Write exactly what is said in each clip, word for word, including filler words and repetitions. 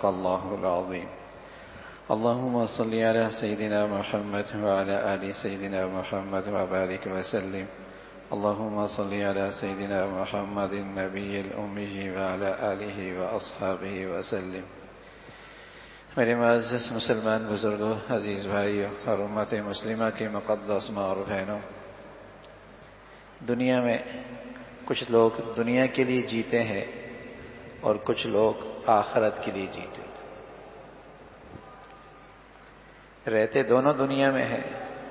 الله العظيم. اللهم صل على سيدنا محمد وعلى آل سيدنا محمد وبارك وسلم. اللهم صل على سيدنا محمد النبي الأمي وعلى آله وأصحابه وسلم. میرے معزز مسلمان بزرگوں، عزیز بھائیوں اور امت مسلمہ کے مقدس ماں اور بہنوں، دنیا میں کچھ لوگ دنیا کے لیے جیتے ہیں اور کچھ لوگ آخرت کے لیے جیتے ہیں. رہتے دونوں دنیا میں ہیں،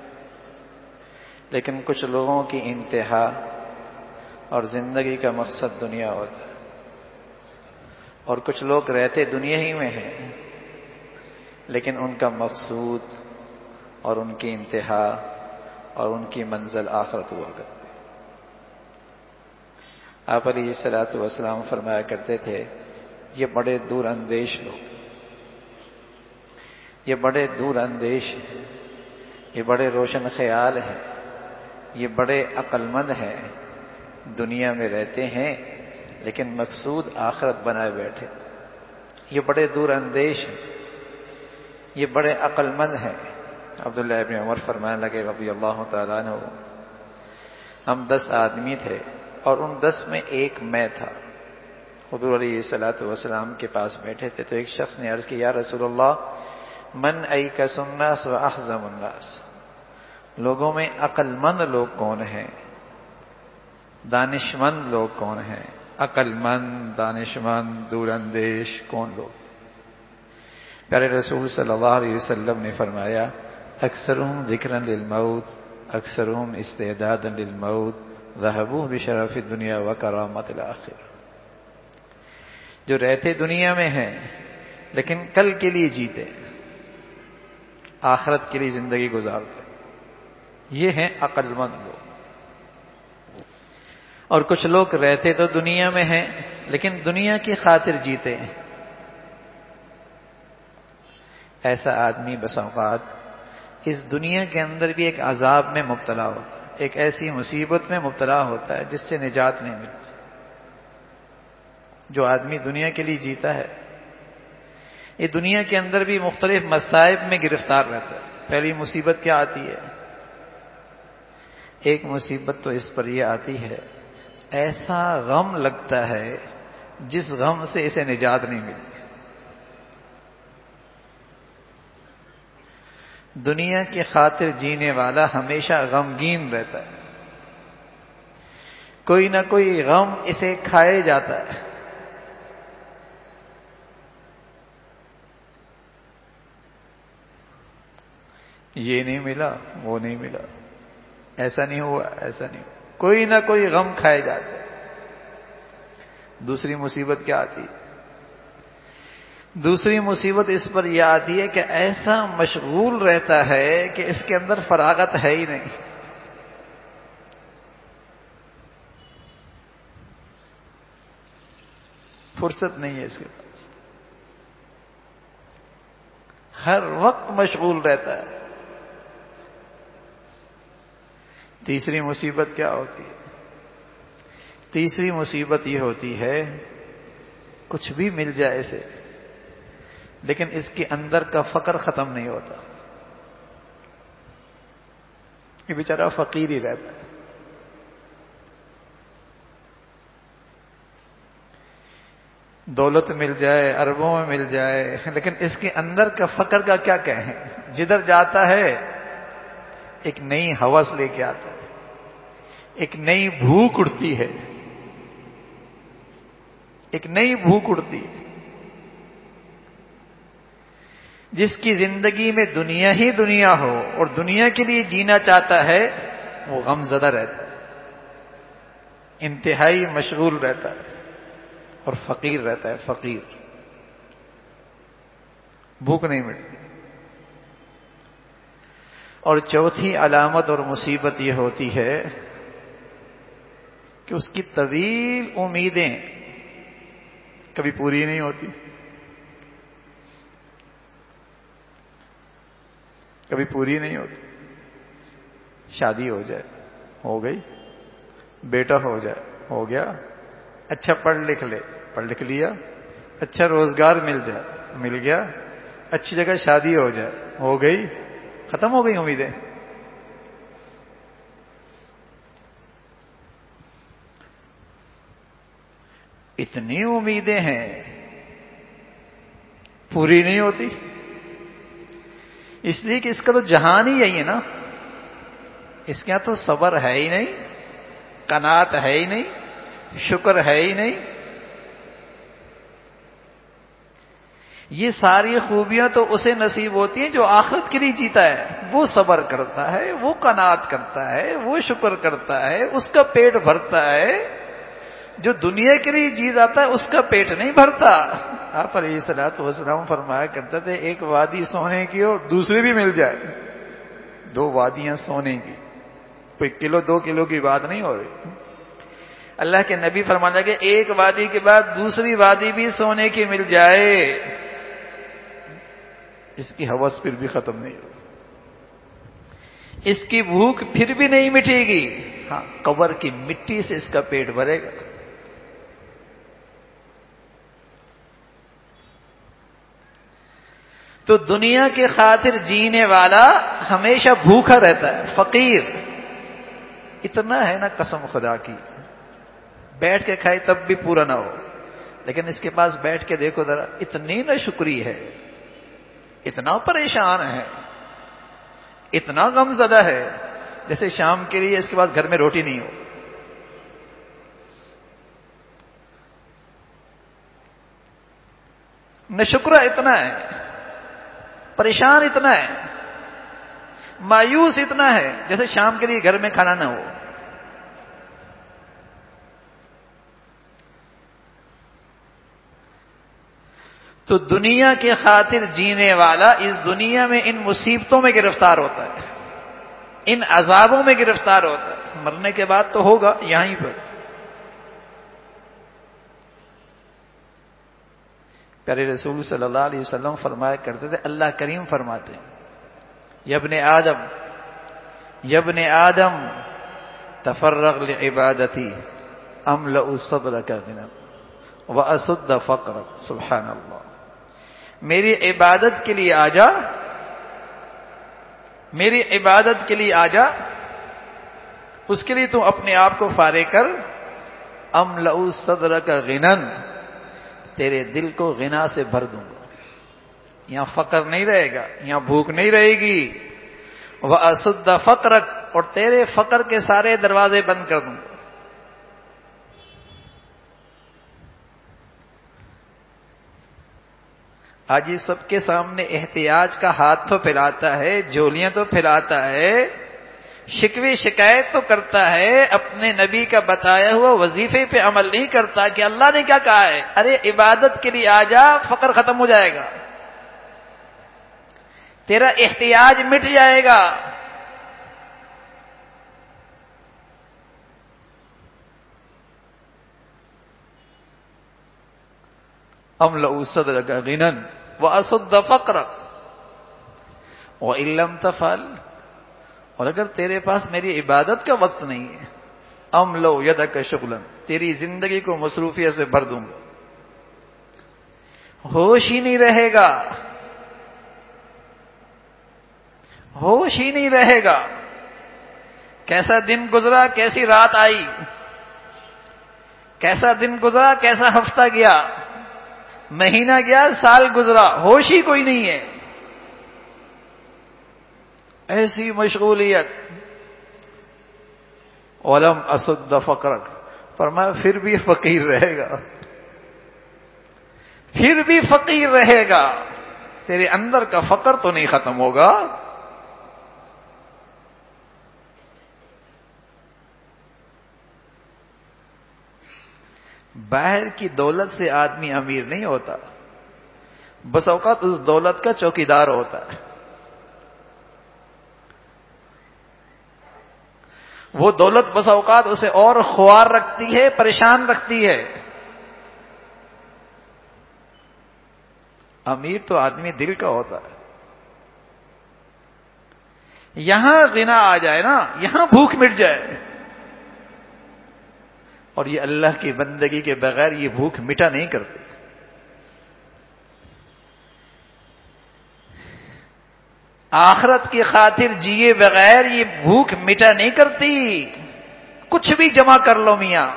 لیکن کچھ لوگوں کی انتہا اور زندگی کا مقصد دنیا ہوتا ہے، اور کچھ لوگ رہتے دنیا ہی میں ہیں لیکن ان کا مقصود اور ان کی انتہا اور ان کی منزل آخرت ہوا کرتی ہے. آپ علیہ الصلوۃ والسلام فرمایا کرتے تھے، یہ بڑے دور اندیش لوگ، یہ بڑے دور اندیش ہیں، یہ بڑے روشن خیال ہیں، یہ بڑے عقل مند ہیں، دنیا میں رہتے ہیں لیکن مقصود آخرت بنائے بیٹھے. یہ بڑے دور اندیش ہیں، یہ بڑے عقل مند ہیں. عبداللہ ابن عمر فرمانے لگے رضی اللہ تعالیٰ عنہ، ہم دس آدمی تھے اور ان دس میں ایک میں تھا. حضور علیہ الصلوۃ والسلام کے پاس بیٹھے تھے تو ایک شخص نے عرض کی، یا رسول اللہ، من ایکس الناس و احزم الناس، لوگوں میں عقل مند لوگ کون ہیں، دانش مند لوگ کون ہیں، عقل مند، دانش مند، دور اندیش کون لوگ؟ پیارے رسول صلی اللہ علیہ وسلم نے فرمایا، اکثرهم ذکرا للموت، اکثرهم استعدادا للموت، ذهبوا بشرف الدنیا وکرامت الآخرہ. جو رہتے دنیا میں ہیں لیکن کل کے لیے جیتے، آخرت کے لیے زندگی گزارتے، یہ ہیں عقل مند لوگ. اور کچھ لوگ رہتے تو دنیا میں ہیں لیکن دنیا کی خاطر جیتے ہیں. ایسا آدمی بس اوقات اس دنیا کے اندر بھی ایک عذاب میں مبتلا ہوتا ہے، ایک ایسی مصیبت میں مبتلا ہوتا ہے جس سے نجات نہیں ملتی. جو آدمی دنیا کے لیے جیتا ہے یہ دنیا کے اندر بھی مختلف مصائب میں گرفتار رہتا ہے. پہلی مصیبت کیا آتی ہے؟ ایک مصیبت تو اس پر یہ آتی ہے، ایسا غم لگتا ہے جس غم سے اسے نجات نہیں ملتی. دنیا کی خاطر جینے والا ہمیشہ غمگین رہتا ہے، کوئی نہ کوئی غم اسے کھائے جاتا ہے. یہ نہیں ملا، وہ نہیں ملا، ایسا نہیں ہوا، ایسا نہیں ہوا، کوئی نہ کوئی غم کھائے جاتا ہے. دوسری مصیبت کیا آتی ہے؟ دوسری مصیبت اس پر یہ آتی ہے کہ ایسا مشغول رہتا ہے کہ اس کے اندر فراغت ہے ہی نہیں. فرصت نہیں ہے اس کے پاس، ہر وقت مشغول رہتا ہے. تیسری مصیبت کیا ہوتی ہے؟ تیسری مصیبت یہ ہوتی ہے، کچھ بھی مل جائے اسے لیکن اس کے اندر کا فقر ختم نہیں ہوتا. یہ بیچارہ فقیر ہی رہتا ہے. دولت مل جائے، اربوں میں مل جائے، لیکن اس کے اندر کا فقر کا کیا کہیں. جدھر جاتا ہے ایک نئی ہوس لے کے آتا ہے، ایک نئی بھوک اٹھتی ہے، ایک نئی بھوک اٹھتی ہے. جس کی زندگی میں دنیا ہی دنیا ہو اور دنیا کے لیے جینا چاہتا ہے وہ غم زدہ رہتا ہے، انتہائی مشغول رہتا ہے اور فقیر رہتا ہے. فقیر، بھوک نہیں مٹتی. اور چوتھی علامت اور مصیبت یہ ہوتی ہے کہ اس کی طویل امیدیں کبھی پوری نہیں ہوتی، کبھی پوری نہیں ہوتی. شادی ہو جائے، ہو گئی، بیٹا ہو جائے، ہو گیا، اچھا پڑھ لکھ لے، پڑھ لکھ لیا، اچھا روزگار مل جائے، مل گیا، اچھی جگہ شادی ہو جائے، ہو گئی، ختم ہو گئی امیدیں۔ اتنی امیدیں ہیں پوری نہیں ہوتی، اس لیے کہ اس کا تو جہان ہی یہی ہے نا، اس کے یہاں تو صبر ہے ہی نہیں، قناعت ہے ہی نہیں، شکر ہے ہی نہیں۔ یہ ساری خوبیاں تو اسے نصیب ہوتی ہیں جو آخرت کے لیے جیتا ہے، وہ صبر کرتا ہے، وہ قناعت کرتا ہے، وہ شکر کرتا ہے، اس کا پیٹ بھرتا ہے۔ جو دنیا کے لیے جی جاتا ہے اس کا پیٹ نہیں بھرتا۔ آپ علیہ الصلوۃ والسلام فرمایا کرتے تھے ایک وادی سونے کی ہو دوسری بھی مل جائے، دو وادیاں سونے کی، کوئی کلو دو کلو کی بات نہیں ہو رہی۔ اللہ کے نبی فرمانے لگے ایک وادی کے بعد دوسری وادی بھی سونے کی مل جائے، اس کی ہوس پھر بھی ختم نہیں ہوگی، اس کی بھوک پھر بھی نہیں مٹے گی، ہاں قبر کی مٹی سے اس کا پیٹ بھرے گا۔ تو دنیا کے خاطر جینے والا ہمیشہ بھوکا رہتا ہے، فقیر اتنا ہے نا، قسم خدا کی بیٹھ کے کھائے تب بھی پورا نہ ہو، لیکن اس کے پاس بیٹھ کے دیکھو ذرا، اتنی نہ شکری ہے، اتنا پریشان ہے، اتنا غم زدہ ہے، جیسے شام کے لیے اس کے پاس گھر میں روٹی نہیں ہو۔ نہ شکرہ اتنا ہے، پریشان اتنا ہے، مایوس اتنا ہے جیسے شام کے لیے گھر میں کھانا نہ ہو۔ تو دنیا کے خاطر جینے والا اس دنیا میں ان مصیبتوں میں گرفتار ہوتا ہے، ان عذابوں میں گرفتار ہوتا ہے، مرنے کے بعد تو ہوگا یہیں پر۔ پیارے رسول صلی اللہ علیہ وسلم فرمایا کرتے تھے، اللہ کریم فرماتے ہیں یا ابن آدم یا ابن آدم تفرغ لعبادتی املأ صدرک غنا واسد فقرک۔ سبحان اللہ، میری عبادت کے لیے آ جا، میری عبادت کے لیے آ جا، اس کے لیے تو اپنے آپ کو فارغ کر، املأ صدرک غنا، تیرے دل کو غنا سے بھر دوں گا، یہاں فقر نہیں رہے گا، یہاں بھوک نہیں رہے گی، وَأَسُدَّ فَقْرَكَ، اور تیرے فقر کے سارے دروازے بند کر دوں گا۔ آج یہ سب کے سامنے احتیاج کا ہاتھ تو پھیلاتا ہے، جھولیاں تو پھیلاتا ہے، شکوے شکایت تو کرتا ہے، اپنے نبی کا بتایا ہوا وظیفے پہ عمل نہیں کرتا کہ اللہ نے کیا کہا ہے، ارے عبادت کے لیے آ جا، فقر ختم ہو جائے گا، تیرا احتیاج مٹ جائے گا۔ املأ صدرک غنا واسد فقرک وان لم تفعل، اور اگر تیرے پاس میری عبادت کا وقت نہیں ہے، املأ یدک شغلا، تیری زندگی کو مصروفیت سے بھر دوں گا، ہوش ہی نہیں رہے گا، ہوش ہی نہیں رہے گا، کیسا دن گزرا، کیسی رات آئی، کیسا دن گزرا، کیسا ہفتہ گیا، مہینہ گیا، سال گزرا، ہوش ہی کوئی نہیں ہے، ایسی مشغولیت۔ وَلَمْ أَسُدَّ فَقْرَكَ، فرمایا پھر بھی فقیر رہے گا، پھر بھی فقیر رہے گا، تیرے اندر کا فقر تو نہیں ختم ہوگا۔ باہر کی دولت سے آدمی امیر نہیں ہوتا، بس اوقات اس دولت کا چوکیدار ہوتا ہے۔ وہ دولت بس اوقات اسے اور خوار رکھتی ہے، پریشان رکھتی ہے۔ امیر تو آدمی دل کا ہوتا ہے۔ یہاں غنا آ جائے نا، یہاں بھوک مٹ جائے، اور یہ اللہ کی بندگی کے بغیر یہ بھوک مٹا نہیں کرتے۔ آخرت کی خاطر جیے بغیر یہ بھوک مٹا نہیں کرتی. کچھ بھی جمع کر لو میاں.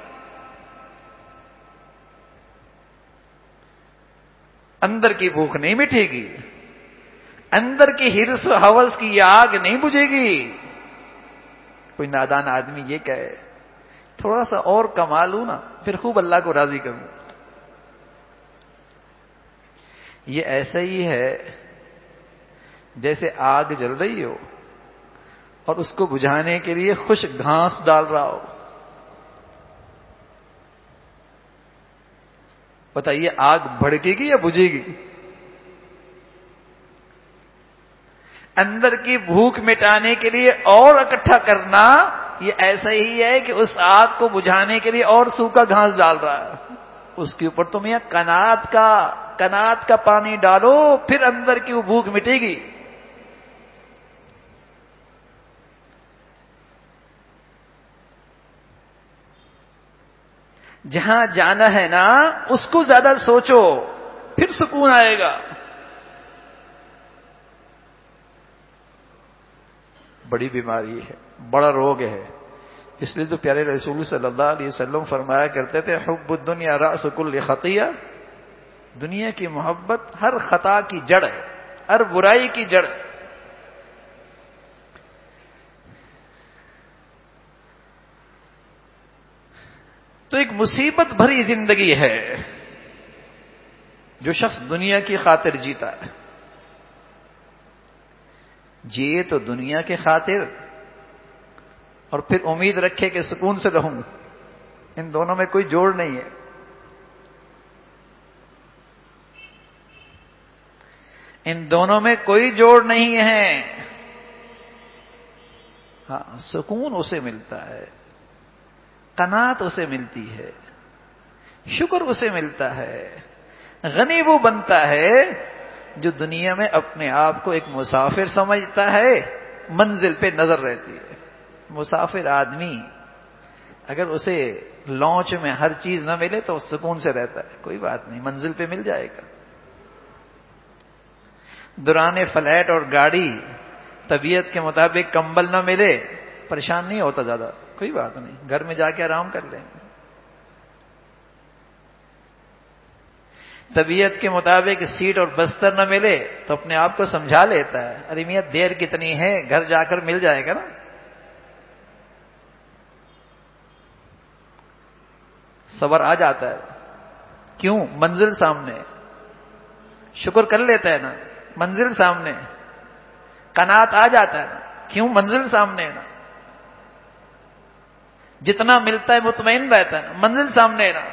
اندر کی بھوک نہیں مٹے گی، اندر کی ہرس و ہوس کی یہ آگ نہیں بجھے گی. کوئی نادان آدمی یہ کہے تھوڑا سا اور کما لوں نا پھر خوب اللہ کو راضی کروں. یہ ایسا ہی ہے جیسے آگ جل رہی ہو اور اس کو بجھانے کے لیے خشک گھاس ڈال رہا ہو. بتائیے آگ بھڑکے گی یا بجھے گی؟ اندر کی بھوک مٹانے کے لیے اور اکٹھا کرنا یہ ایسا ہی ہے کہ اس آگ کو بجھانے کے لیے اور سوکھا گھاس ڈال رہا ہے. اس کے اوپر تم یہ کنات کا کنات کا پانی ڈالو پھر اندر کی وہ بھوک مٹے گی. جہاں جانا ہے نا اس کو زیادہ سوچو پھر سکون آئے گا. بڑی بیماری ہے، بڑا روگ ہے. اس لیے تو پیارے رسول صلی اللہ علیہ وسلم فرمایا کرتے تھے حب الدنیا رأس کل خطیہ. دنیا کی محبت ہر خطا کی جڑ ہے، ہر برائی کی جڑ. تو ایک مصیبت بھری زندگی ہے جو شخص دنیا کی خاطر جیتا ہے. جیے تو دنیا کے خاطر اور پھر امید رکھے کہ سکون سے رہوں. ان دونوں میں کوئی جوڑ نہیں ہے. ان دونوں میں کوئی جوڑ نہیں ہے. ہاں سکون اسے ملتا ہے، قناعت اسے ملتی ہے، شکر اسے ملتا ہے. غنی وہ بنتا ہے جو دنیا میں اپنے آپ کو ایک مسافر سمجھتا ہے، منزل پہ نظر رہتی ہے. مسافر آدمی اگر اسے لانچ میں ہر چیز نہ ملے تو سکون سے رہتا ہے، کوئی بات نہیں منزل پہ مل جائے گا. دوران فلیٹ اور گاڑی طبیعت کے مطابق کمبل نہ ملے پریشان نہیں ہوتا زیادہ، کوئی بات نہیں گھر میں جا کے آرام کر لیں. طبیعت کے مطابق سیٹ اور بستر نہ ملے تو اپنے آپ کو سمجھا لیتا ہے ارے میاں دیر کتنی ہے گھر جا کر مل جائے گا نا. صبر آ جاتا ہے. کیوں؟ منزل سامنے. شکر کر لیتا ہے نا، منزل سامنے. قناعت آ جاتا ہے نا، کیوں؟ منزل سامنے ہے نا. جتنا ملتا ہے مطمئن رہتا ہے نا، منزل سامنے ہے نا.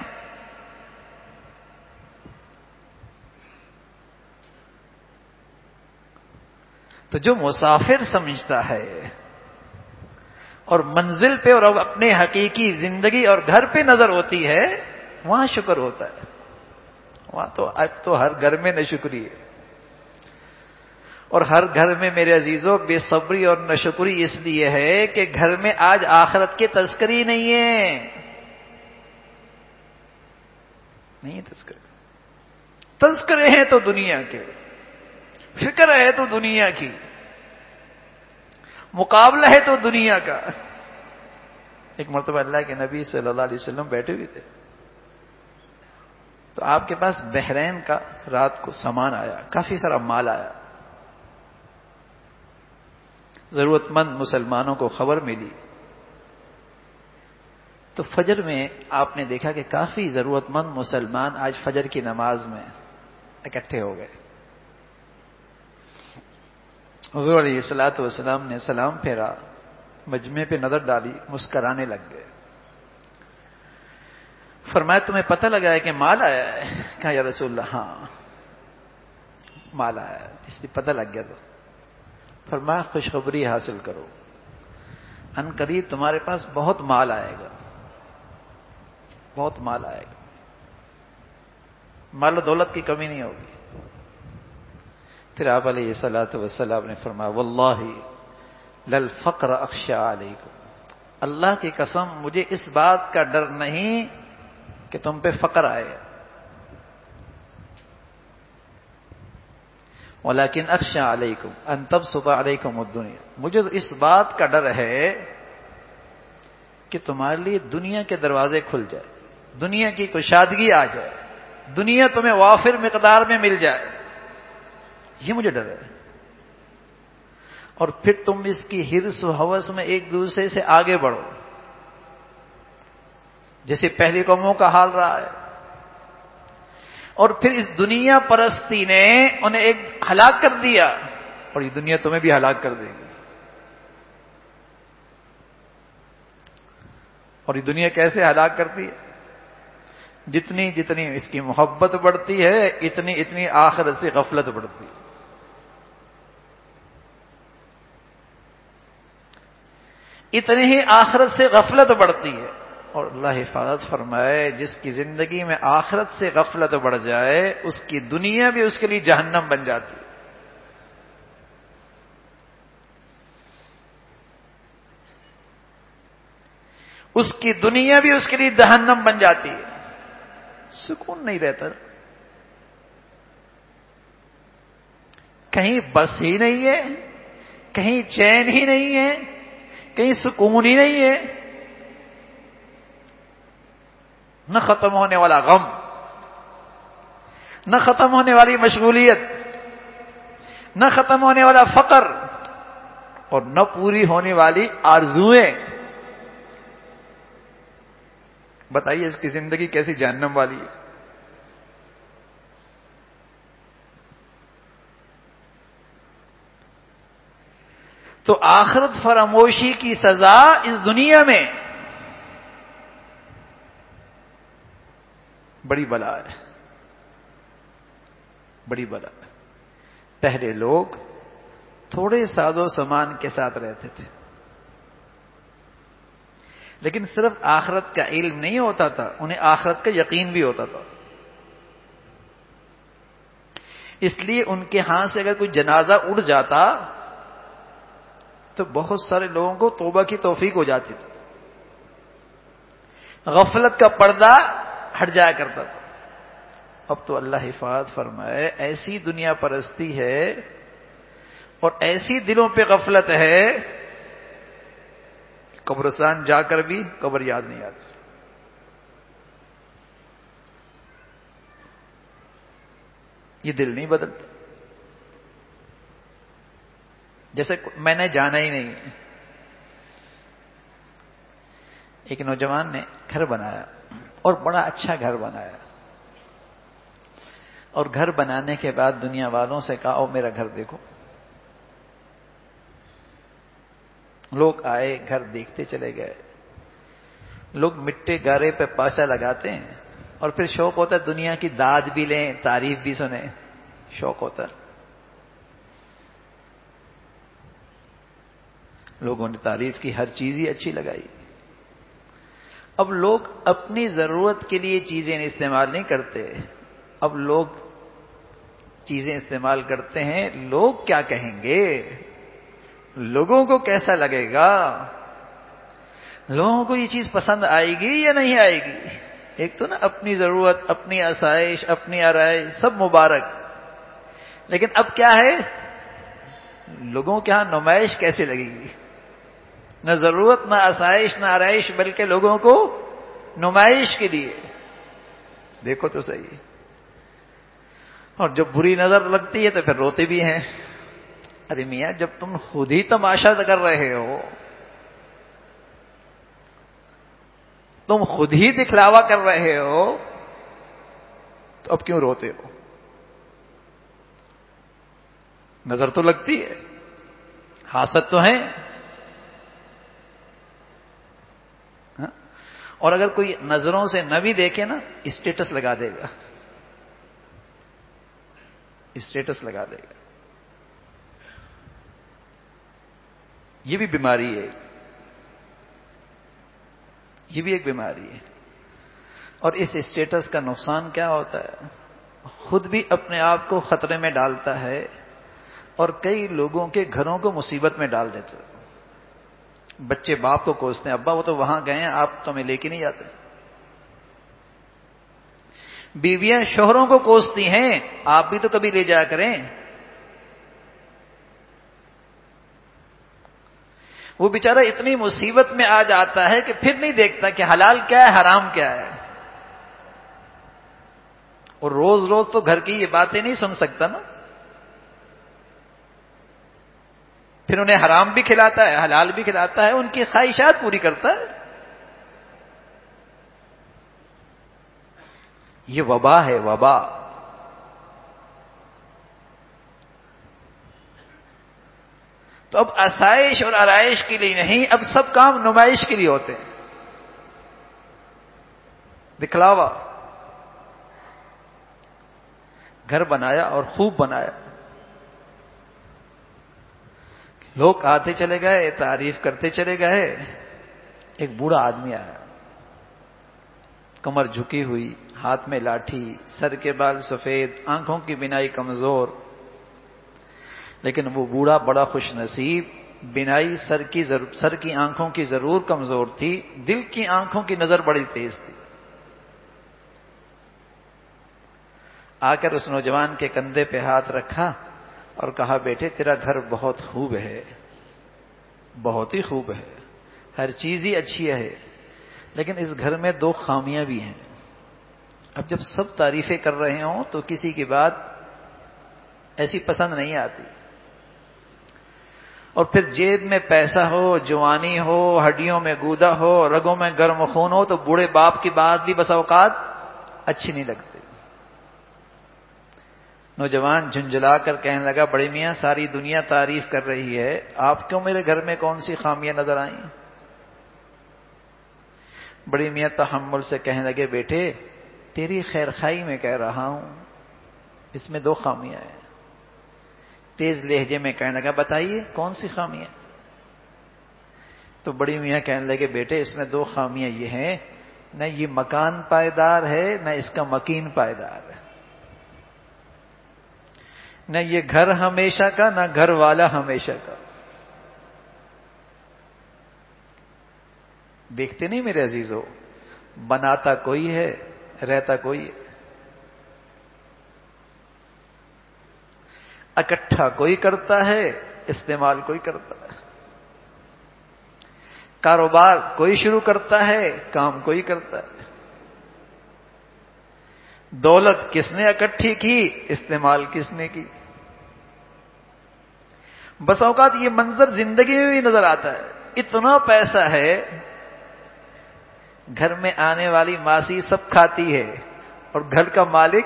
تو جو مسافر سمجھتا ہے اور منزل پہ اور اپنے حقیقی زندگی اور گھر پہ نظر ہوتی ہے وہاں شکر ہوتا ہے. وہاں تو آج تو ہر گھر میں ناشکری ہے، اور ہر گھر میں میرے عزیزوں بے صبری اور ناشکری اس لیے ہے کہ گھر میں آج آخرت کے تذکری نہیں ہے. نہیں ہے تذکرے. تذکرے ہیں تو دنیا کے، فکر ہے تو دنیا کی، مقابلہ ہے تو دنیا کا. ایک مرتبہ اللہ کے نبی صلی اللہ علیہ وسلم بیٹھے ہوئے تھے تو آپ کے پاس بحرین کا رات کو سامان آیا، کافی سارا مال آیا. ضرورت مند مسلمانوں کو خبر ملی تو فجر میں آپ نے دیکھا کہ کافی ضرورت مند مسلمان آج فجر کی نماز میں اکٹھے ہو گئے. حضور علیہ الصلوۃ والسلام نے سلام پھیرا، مجمع پہ نظر ڈالی، مسکرانے لگ گئے. فرمایا تمہیں پتہ لگا ہے کہ مال آیا ہے؟ کہا یا رسول اللہ ہاں مال آیا ہے، اس لیے پتہ لگ گیا. تو فرمایا خوشخبری حاصل کرو، ان قریب تمہارے پاس بہت مال آئے گا، بہت مال آئے گا، مال و دولت کی کمی نہیں ہوگی. پھر آپ علیہ الصلوۃ والسلام نے فرمایا واللہ للفقر اخشى علیکم، اللہ کی قسم مجھے اس بات کا ڈر نہیں کہ تم پہ فقر آئے. ولیکن اخشی علیکم ان تبسط علیکم الدنیا، مجھے تو اس بات کا ڈر ہے کہ تمہارے لیے دنیا کے دروازے کھل جائے، دنیا کی کشادگی آ جائے، دنیا تمہیں وافر مقدار میں مل جائے، یہ مجھے ڈر ہے، اور پھر تم اس کی حرص و ہوس میں ایک دوسرے سے آگے بڑھو، جیسے پہلی قوموں کا حال رہا ہے، اور پھر اس دنیا پرستی نے انہیں ایک ہلاک کر دیا، اور یہ دنیا تمہیں بھی ہلاک کر دے گی۔ اور یہ دنیا کیسے ہلاک کرتی ہے؟ جتنی جتنی اس کی محبت بڑھتی ہے، اتنی اتنی آخرت سے غفلت بڑھتی ہے۔ اتنی ہی آخرت سے غفلت بڑھتی ہے، اور اللہ حفاظت فرمائے جس کی زندگی میں آخرت سے غفلت بڑھ جائے، اس کی دنیا بھی اس کے لیے جہنم بن جاتی ہے۔ اس کی دنیا بھی اس کے لیے جہنم بن جاتی ہے، سکون نہیں رہتا، کہیں بس ہی نہیں ہے، کہیں چین ہی نہیں ہے، کہیں سکون ہی نہیں ہے، نہ ختم ہونے والا غم، نہ ختم ہونے والی مشغولیت، نہ ختم ہونے والا فقر، اور نہ پوری ہونے والی آرزوئیں۔ بتائیے اس کی زندگی کیسی جہنم والی ہے۔ تو آخرت فراموشی کی سزا اس دنیا میں بڑی بلا ہے، بڑی بلا ہے۔ پہلے لوگ تھوڑے ساز و سامان کے ساتھ رہتے تھے، لیکن صرف آخرت کا علم نہیں ہوتا تھا، انہیں آخرت کا یقین بھی ہوتا تھا۔ اس لیے ان کے ہاتھ سے اگر کوئی جنازہ اڑ جاتا تو بہت سارے لوگوں کو توبہ کی توفیق ہو جاتی تھی، غفلت کا پردہ ہٹ جایا کرتا تھا۔ اب تو اللہ حفاظت فرمائے ایسی دنیا پرستی ہے اور ایسی دلوں پہ غفلت ہے، قبرستان جا کر بھی قبر یاد نہیں آتی۔ یہ دل نہیں بدلتا، جیسے میں نے جانا ہی نہیں ہے۔ ایک نوجوان نے گھر بنایا اور بڑا اچھا گھر بنایا، اور گھر بنانے کے بعد دنیا والوں سے کہا او میرا گھر دیکھو۔ لوگ آئے، گھر دیکھتے چلے گئے، لوگ مٹی گارے پہ پاسا لگاتے ہیں، اور پھر شوق ہوتا ہے دنیا کی داد بھی لیں، تعریف بھی سنیں، شوق ہوتا ہے۔ لوگوں نے تعریف کی، ہر چیز ہی اچھی لگائی۔ اب لوگ اپنی ضرورت کے لیے چیزیں استعمال نہیں کرتے، اب لوگ چیزیں استعمال کرتے ہیں لوگ کیا کہیں گے، لوگوں کو کیسا لگے گا، لوگوں کو یہ چیز پسند آئے گی یا نہیں آئے گی۔ ایک تو نا اپنی ضرورت، اپنی آسائش، اپنی آرائش سب مبارک، لیکن اب کیا ہے، لوگوں کے ہاں نمائش کیسے لگے گی، نہ ضرورت، نہ آسائش، نہ آرائش، بلکہ لوگوں کو نمائش کے لیے۔ دیکھو تو صحیح، اور جب بری نظر لگتی ہے تو پھر روتے بھی ہیں۔ ارے میاں جب تم خود ہی تماشا کر رہے ہو، تم خود ہی دکھلاوا کر رہے ہو، تو اب کیوں روتے ہو؟ نظر تو لگتی ہے، حاسد تو ہے، اور اگر کوئی نظروں سے نہ بھی دیکھے نا، اسٹیٹس لگا دے گا، اسٹیٹس لگا دے گا۔ یہ بھی بیماری ہے، یہ بھی ایک بیماری ہے۔ اور اس اسٹیٹس کا نقصان کیا ہوتا ہے، خود بھی اپنے آپ کو خطرے میں ڈالتا ہے، اور کئی لوگوں کے گھروں کو مصیبت میں ڈال دیتا ہے۔ بچے باپ کو کوستے ہیں، ابا وہ تو وہاں گئے ہیں، آپ تو ہمیں لے کے نہیں جاتے۔ بیویاں شوہروں کو کوستی ہیں، آپ بھی تو کبھی لے جایا کریں۔ وہ بیچارہ اتنی مصیبت میں آ جاتا ہے کہ پھر نہیں دیکھتا کہ حلال کیا ہے حرام کیا ہے. اور روز روز تو گھر کی یہ باتیں نہیں سن سکتا نا. پھر انہیں حرام بھی کھلاتا ہے حلال بھی کھلاتا ہے, ان کی خواہشات پوری کرتا ہے. یہ وبا ہے وبا. تو اب آسائش اور آرائش کے لیے نہیں, اب سب کام نمائش کے لیے ہوتے ہیں, دکھلاوا. گھر بنایا اور خوب بنایا, لوگ آتے چلے گئے تعریف کرتے چلے گئے. ایک بوڑھا آدمی آیا, کمر جھکی ہوئی, ہاتھ میں لاٹھی, سر کے بال سفید, آنکھوں کی بینائی کمزور. لیکن وہ بوڑھا بڑا خوش نصیب, بینائی سر کی ضرور, سر کی آنکھوں کی ضرور کمزور تھی, دل کی آنکھوں کی نظر بڑی تیز تھی. آ کر اس نوجوان کے کندھے پہ ہاتھ رکھا اور کہا, بیٹے تیرا گھر بہت خوب ہے, بہت ہی خوب ہے, ہر چیز ہی اچھی ہے, لیکن اس گھر میں دو خامیاں بھی ہیں. اب جب سب تعریفیں کر رہے ہوں تو کسی کی بات ایسی پسند نہیں آتی. اور پھر جیب میں پیسہ ہو, جوانی ہو, ہڈیوں میں گودا ہو, رگوں میں گرم خون ہو, تو بوڑھے باپ کی بات بھی بس اوقات اچھی نہیں لگتی. نوجوان جھنجھلا کر کہنے لگا, بڑے میاں ساری دنیا تعریف کر رہی ہے, آپ کیوں میرے گھر میں کون سی خامیاں نظر آئیں؟ بڑے میاں تحمل سے کہنے لگے, بیٹے تیری خیر خائی میں کہہ رہا ہوں, اس میں دو خامیاں ہیں. تیز لہجے میں کہنے لگا, بتائیے کون سی خامیاں؟ تو بڑی میاں کہنے لگے, بیٹے اس میں دو خامیاں یہ ہیں, نہ یہ مکان پائیدار ہے نہ اس کا مکین پائیدار ہے, نہ یہ گھر ہمیشہ کا نہ گھر والا ہمیشہ کا. دیکھتے نہیں میرے عزیزو, بناتا کوئی ہے رہتا کوئی ہے, اکٹھا کوئی کرتا ہے استعمال کوئی کرتا ہے, کاروبار کوئی شروع کرتا ہے کام کوئی کرتا ہے. دولت کس نے اکٹھی کی, استعمال کس نے کی. بس اوقات یہ منظر زندگی میں بھی نظر آتا ہے, اتنا پیسہ ہے, گھر میں آنے والی ماسی سب کھاتی ہے اور گھر کا مالک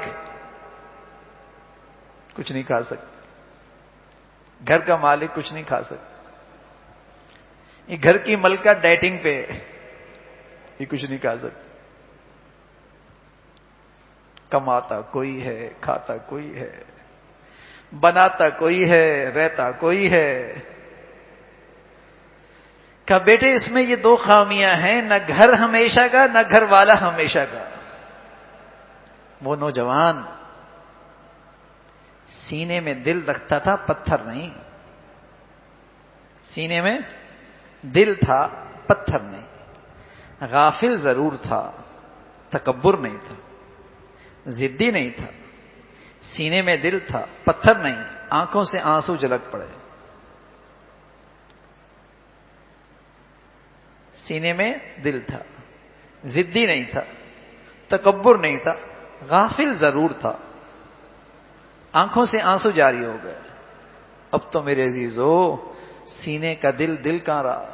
کچھ نہیں کھا سکتا. گھر کا مالک کچھ نہیں کھا سکتا. یہ گھر کی ملکہ ڈائٹنگ پہ, یہ کچھ نہیں کھا سکتا. کماتا کوئی ہے کھاتا کوئی ہے, بناتا کوئی ہے رہتا کوئی ہے. کہا, بیٹے اس میں یہ دو خامیاں ہیں, نہ گھر ہمیشہ کا نہ گھر والا ہمیشہ کا. وہ نوجوان سینے میں دل رکھتا تھا, پتھر نہیں. سینے میں دل تھا, پتھر نہیں. غافل ضرور تھا, تکبر نہیں تھا, ضدی نہیں تھا. سینے میں دل تھا, پتھر نہیں. آنکھوں سے آنسو جھلک پڑے. سینے میں دل تھا, ضدی نہیں تھا, تکبر نہیں تھا, غافل ضرور تھا. آنکھوں سے آنسو جاری ہو گئے. اب تو میرے عزیزو سینے کا دل دل کہاں رہا.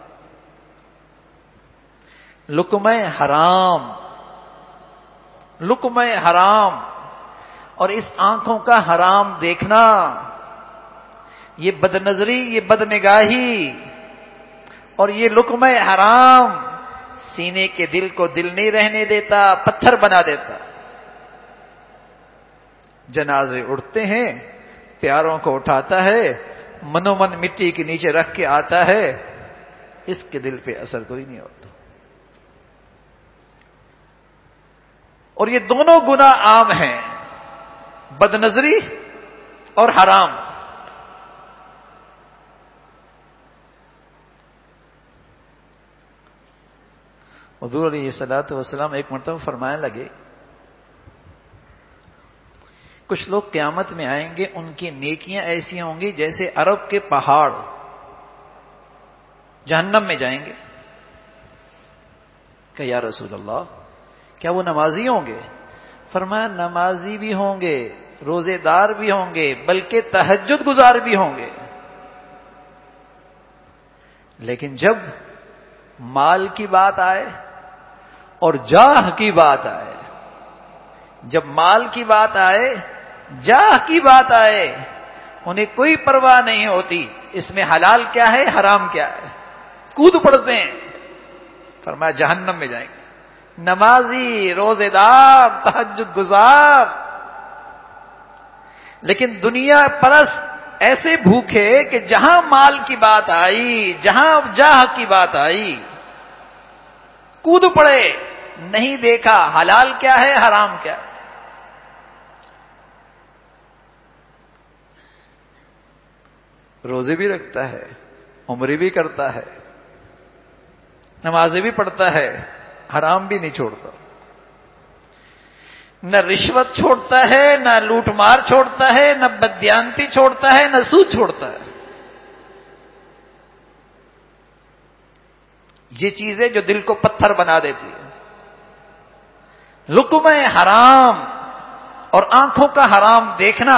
لقمہ حرام, لقمہ حرام, اور اس آنکھوں کا حرام دیکھنا, یہ بد نظری, یہ بد نگاہی اور یہ لقمہ حرام سینے کے دل کو دل نہیں رہنے دیتا, پتھر بنا دیتا. جنازے اٹھتے ہیں, پیاروں کو اٹھاتا ہے, منو من مٹی کے نیچے رکھ کے آتا ہے, اس کے دل پہ اثر کوئی نہیں ہوتا. اور یہ دونوں گناہ عام ہیں, بد نظری اور حرام. حضور علیہ الصلوۃ والسلام ایک مرتبہ فرمانے لگے, کچھ لوگ قیامت میں آئیں گے, ان کی نیکیاں ایسی ہوں گی جیسے عرب کے پہاڑ, جہنم میں جائیں گے. کہ یا رسول اللہ کیا وہ نمازی ہوں گے؟ فرمایا نمازی بھی ہوں گے، روزے دار بھی ہوں گے، بلکہ تہجد گزار بھی ہوں گے، لیکن جب مال کی بات آئے اور جاہ کی بات آئے، جب مال کی بات آئے، جاہ کی بات آئے، انہیں کوئی پرواہ نہیں ہوتی اس میں حلال کیا ہے حرام کیا ہے، کود پڑتے ہیں. فرمایا جہنم میں جائیں گے. نمازی، روزے دار، تہجد گزار، لیکن دنیا پرست ایسے بھوکے کہ جہاں مال کی بات آئی، جہاں جاہ کی بات آئی کود پڑے، نہیں دیکھا حلال کیا ہے حرام کیا ہے. روزے بھی رکھتا ہے، عمرے بھی کرتا ہے، نمازیں بھی پڑھتا ہے، حرام بھی نہیں چھوڑتا، نہ رشوت چھوڑتا ہے، نہ لوٹ مار چھوڑتا ہے، نہ بددیانتی چھوڑتا ہے، نہ سود چھوڑتا ہے. یہ چیزیں جو دل کو پتھر بنا دیتی ہے. لقمہ حرام اور آنکھوں کا حرام دیکھنا،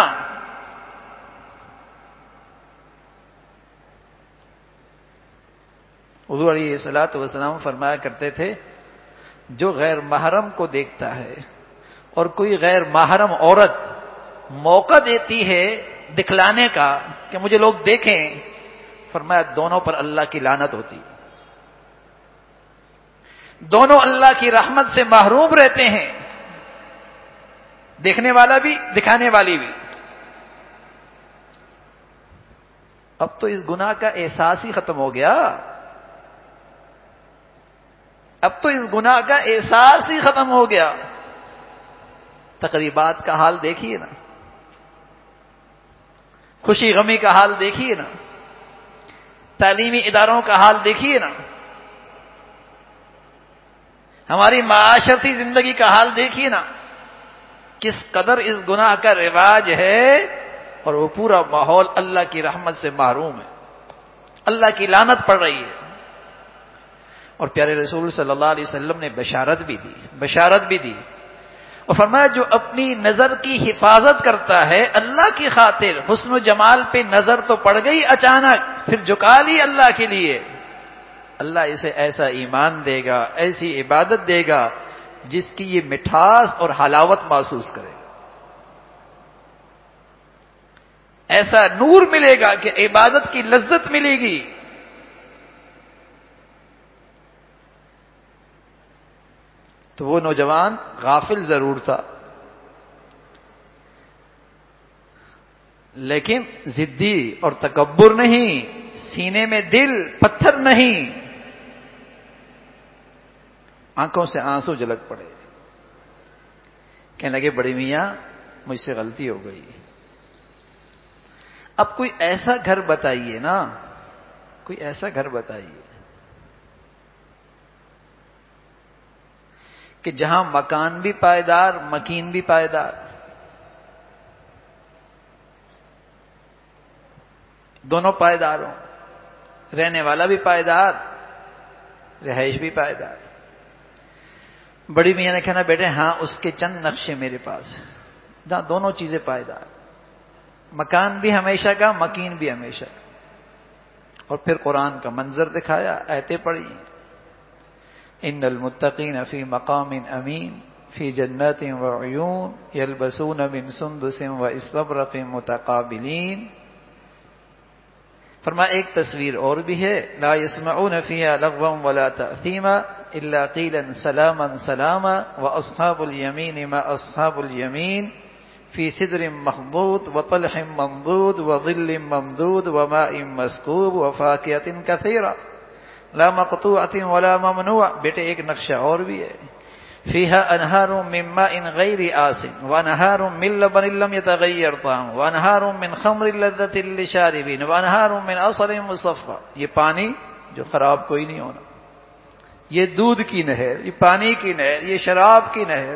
حضور علیہ الصلوۃ والسلام فرمایا کرتے تھے جو غیر محرم کو دیکھتا ہے اور کوئی غیر محرم عورت موقع دیتی ہے دکھلانے کا کہ مجھے لوگ دیکھیں، فرمایا دونوں پر اللہ کی لعنت ہوتی، دونوں اللہ کی رحمت سے محروم رہتے ہیں، دیکھنے والا بھی دکھانے والی بھی. اب تو اس گناہ کا احساس ہی ختم ہو گیا، اب تو اس گناہ کا احساس ہی ختم ہو گیا. تقریبات کا حال دیکھیے نا، خوشی غمی کا حال دیکھیے نا، تعلیمی اداروں کا حال دیکھیے نا، ہماری معاشرتی زندگی کا حال دیکھیے نا، کس قدر اس گناہ کا رواج ہے، اور وہ پورا ماحول اللہ کی رحمت سے محروم ہے، اللہ کی لعنت پڑ رہی ہے. اور پیارے رسول صلی اللہ علیہ وسلم نے بشارت بھی دی، بشارت بھی دی اور فرمایا جو اپنی نظر کی حفاظت کرتا ہے اللہ کی خاطر، حسن و جمال پہ نظر تو پڑ گئی اچانک، پھر جھکا لی اللہ کے لیے، اللہ اسے ایسا ایمان دے گا، ایسی عبادت دے گا جس کی یہ مٹھاس اور حلاوت محسوس کرے گا، ایسا نور ملے گا کہ عبادت کی لذت ملے گی. تو وہ نوجوان غافل ضرور تھا، لیکن ضدی اور تکبر نہیں، سینے میں دل پتھر نہیں. آنکھوں سے آنسو جھلک پڑے، کہنے لگے بڑے میاں مجھ سے غلطی ہو گئی، اب کوئی ایسا گھر بتائیے نا، کوئی ایسا گھر بتائیے کہ جہاں مکان بھی پائیدار، مکین بھی پائیدار، دونوں پائیدار ہوں، رہنے والا بھی پائیدار، رہائش بھی پائیدار. بڑی میاں نے کہنا بیٹے ہاں اس کے چند نقشے میرے پاس ہیں جہاں دونوں چیزیں پائیدار، مکان بھی ہمیشہ کا، مکین بھی ہمیشہ کا. اور پھر قرآن کا منظر دکھایا، آیتیں پڑھی، ان المتقین فی مقام امین فی جنات وعیون یلبسون من سندس واستبرق متقابلین. فرمایا ایک تصویر اور بھی ہے، لا يسمعون فيها لغوا ولا تأثیما الا قیلا سلاما سلاما واصحاب الیمین ما اصحاب الیمین فی سدر مخضود وطلح منضود وظل ممدود وماء مسکوب وفاکہۃ کثیرہ لا مقطوعۃ ولا ممنوع. بیٹے ایک نقشہ اور بھی ہے، فیہا انہار من ماء غیر آسن وانہار من لبن لم یتغیر طعمہ وانہار من خمر لذۃ للشاربین وانہار من عسل مصفى. یہ پانی جو خراب کوئی نہیں ہونا، یہ دودھ کی نہر، یہ پانی کی نہر، یہ شراب کی نہر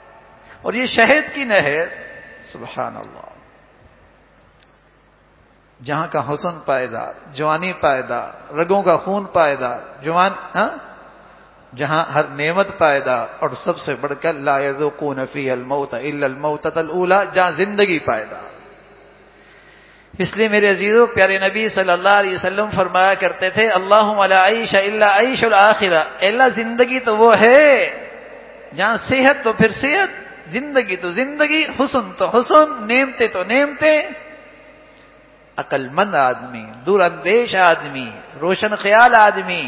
اور یہ شہد کی نہر. سبحان اللہ. جہاں کا حسن پائیدار، جوانی پائیدار، رگوں کا خون پائیدار، جوان ہاں جہاں ہر نعمت پائیدار، اور سب سے بڑھ کر لا یذوقون فیہا الموت الا الموتۃ الاولی، جہاں زندگی پائیدار۔ اس لیے میرے عزیزو، پیارے نبی صلی اللہ علیہ وسلم فرمایا کرتے تھے اللہم لا عیش الا عیش الآخرہ، اے اللہ زندگی تو وہ ہے جہاں صحت تو پھر صحت، زندگی تو زندگی، حسن تو حسن، نعمتیں تو نعمتیں۔ عقل مند آدمی، دور اندیش آدمی، روشن خیال آدمی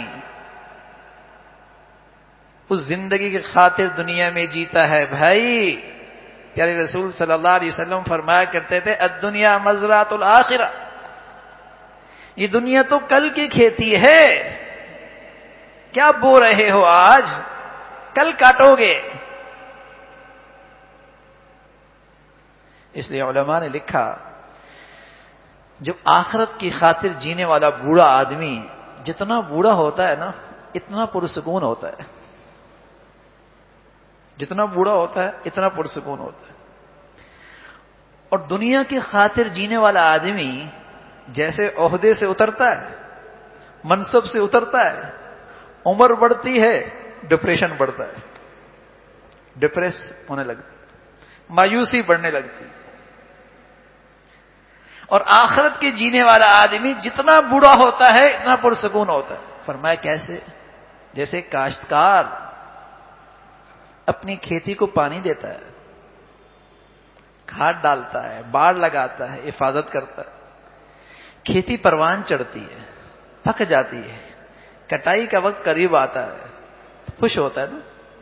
اس زندگی کی خاطر دنیا میں جیتا ہے بھائی۔ پیارے رسول صلی اللہ علیہ وسلم فرمایا کرتے تھے الدنیا مزرعۃ الآخرہ، یہ دنیا تو کل کی کھیتی ہے، کیا بو رہے ہو آج، کل کاٹو گے۔ اس لیے علماء نے لکھا جو آخرت کی خاطر جینے والا بوڑھا آدمی جتنا بوڑھا ہوتا ہے نا اتنا پرسکون ہوتا ہے، جتنا بوڑھا ہوتا ہے اتنا پرسکون ہوتا ہے۔ اور دنیا کی خاطر جینے والا آدمی جیسے عہدے سے اترتا ہے، منصب سے اترتا ہے، عمر بڑھتی ہے، ڈپریشن بڑھتا ہے، ڈپریس ہونے لگتا ہے، مایوسی بڑھنے لگتی ہے۔ اور آخرت کے جینے والا آدمی جتنا بوڑھا ہوتا ہے اتنا پرسکون ہوتا ہے۔ فرمایا کیسے؟ جیسے کاشتکار اپنی کھیتی کو پانی دیتا ہے، کھاد ڈالتا ہے، باڑ لگاتا ہے، حفاظت کرتا ہے، کھیتی پروان چڑھتی ہے، پک جاتی ہے، کٹائی کا وقت قریب آتا ہے، خوش ہوتا ہے نا،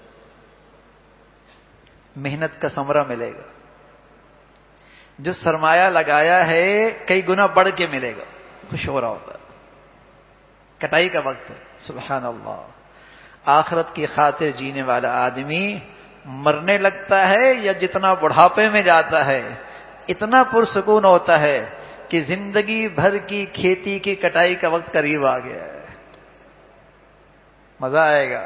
محنت کا ثمرہ ملے گا، جو سرمایہ لگایا ہے کئی گنا بڑھ کے ملے گا، خوش ہو رہا ہوتا ہے۔ کٹائی کا وقت ہے، سبحان اللہ۔ آخرت کی خاطر جینے والا آدمی مرنے لگتا ہے یا جتنا بڑھاپے میں جاتا ہے اتنا پرسکون ہوتا ہے کہ زندگی بھر کی کھیتی کی کٹائی کا وقت قریب آ گیا ہے، مزہ آئے گا۔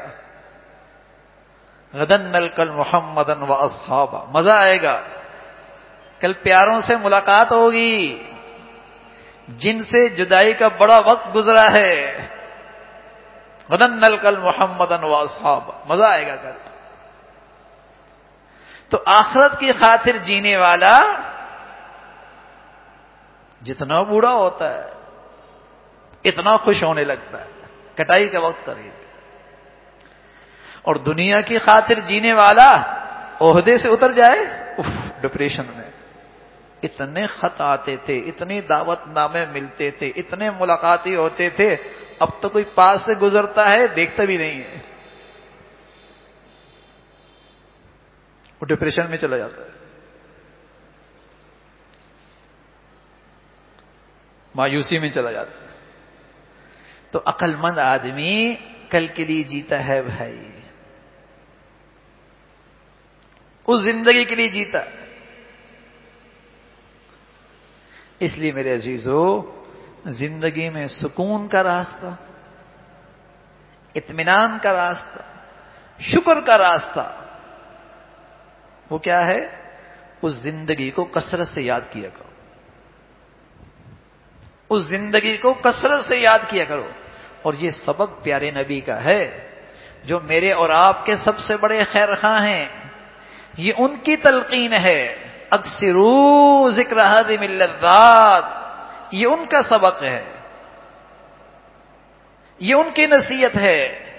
غدن نلقى محمدا واصحابہ، مزہ آئے گا، کل پیاروں سے ملاقات ہوگی جن سے جدائی کا بڑا وقت گزرا ہے۔ غدن نلقى محمدا واصحابہ، مزہ آئے گا کل۔ تو آخرت کی خاطر جینے والا جتنا بوڑھا ہوتا ہے اتنا خوش ہونے لگتا ہے، کٹائی کا وقت قریب۔ اور دنیا کی خاطر جینے والا عہدے سے اتر جائے، اف، ڈپریشن میں۔ اتنے خط آتے تھے، اتنے دعوت نامے ملتے تھے، اتنے ملاقاتی ہوتے تھے، اب تو کوئی پاس سے گزرتا ہے دیکھتا بھی نہیں ہے، وہ ڈپریشن میں چلا جاتا ہے، مایوسی میں چلا جاتا ہے۔ تو عقل مند آدمی کل کے لیے جیتا ہے بھائی، اس زندگی کے لیے جیتا۔ اس لیے میرے عزیزو، زندگی میں سکون کا راستہ، اطمینان کا راستہ، شکر کا راستہ وہ کیا ہے؟ اس زندگی کو کثرت سے یاد کیا کرو، اس زندگی کو کثرت سے یاد کیا کرو۔ اور یہ سبق پیارے نبی کا ہے، جو میرے اور آپ کے سب سے بڑے خیر خواہ ہیں، یہ ان کی تلقین ہے۔ اکثروا ذکر ہادم اللذات، یہ ان کا سبق ہے، یہ ان کی نصیحت ہے،